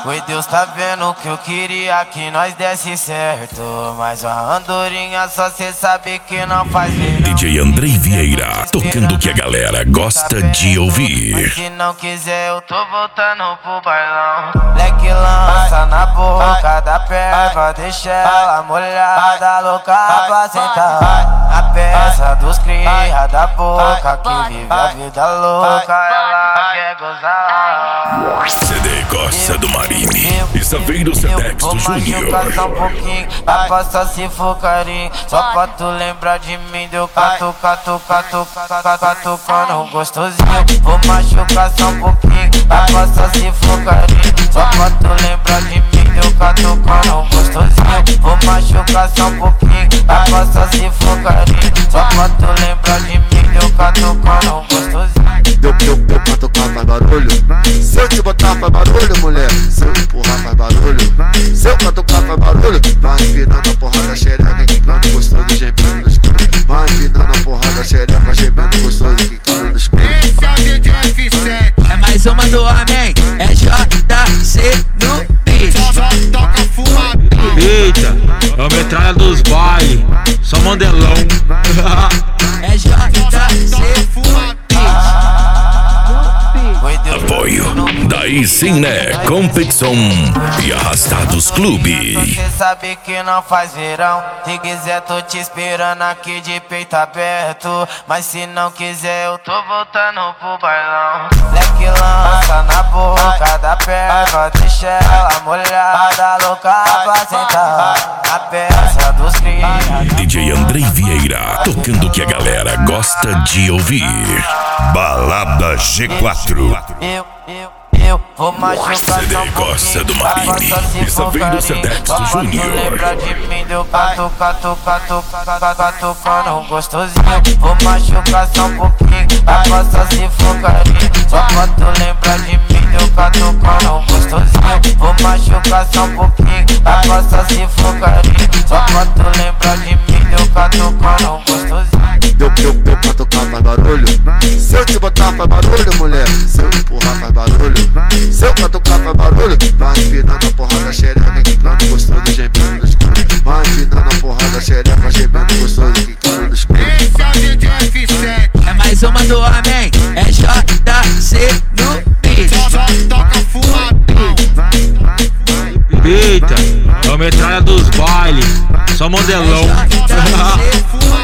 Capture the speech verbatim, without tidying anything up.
Oi, Deus tá vendo que eu queria que nós desse certo, mas a andorinha só cê sabe que não faz verão. D J Andrei Vieira, tocando o que a galera gosta de ouvir. Mas se não quiser eu tô voltando pro bailão. Leque lança na boca da perva, deixa ela molhada, louca pra sentar. A peça dos cria da boca, que vive a vida louca, ela quer gozar. C D Costa do Marine e Saveiro Sedex do Júnior. Só um pouquinho, a passa se for carinho. Só pra tu lembrar de mim, deu catu, catu, catu, catu, catucando gostosinho. Vou machucar só um pouquinho, a passa se for carinho. Só pra tu lembrar de mim, deu catucando gostosinho. Vou machucar só um pouquinho, a passa se for carinho. Só pra tu lembrar de mim, deu catucando gostosinho. Deu, deu, deu catucar faz barulho. Se eu te botar faz barulho, mulher. Se eu empurrar faz barulho. Se eu catucar faz barulho. Vai empinando a porrada xereca, quicando gostoso, gemendo no escuro. Vai empinando a porrada xereca, gemendo gostoso, quicando no escuro. Esse é o D J F sete. É mais uma do homem, é J C no beat. Só toca fumado. Eita, é o metralha dos bailes, só mandelão. É J C fumado. Apoio Daí Sim Né Competição e Arrastados Clube. Você sabe que não faz verão. Se quiser tô te esperando aqui de peito aberto, mas se não quiser eu tô voltando pro bailão. Leque lança na boca da perva, deixa ela molhada, louca pra sentar. A peça dos cria. D J Andrei Vieira, tocando o que a galera gosta de ouvir. Balada G quatro. Eu, eu, eu vou machucar só C D um Costa do pouquinho, Marine e Saveiro Sedex do Júnior. lembra de mim, deu catu, catu, catu, catu, catucando gostosinho. Vou machucar só um pouquinho, a passa se for carinho. Só pra tu lembrar de mim, deu catucando gostosinho. Vou machucar só um pouquinho, a passa se for carinho. Só pra tu lembrar de mim, deu catucando gostosinho. Deu, deu, deu catucar faz barulho. Se eu te botar faz barulho, mulher. Se eu empurrar faz barulho. Se eu catucar faz barulho. Vai empinando a porrada xereca, quicando gostoso, gemendo no escuro. Vai empinando a porrada xereca, gemendo gostoso, quicando no escuro. Esse é o D J F sete. É mais uma do homem, é J C no beat. Só toca fumado. Eita, é o metralha dos bailes, só mandelão. É J C fumado.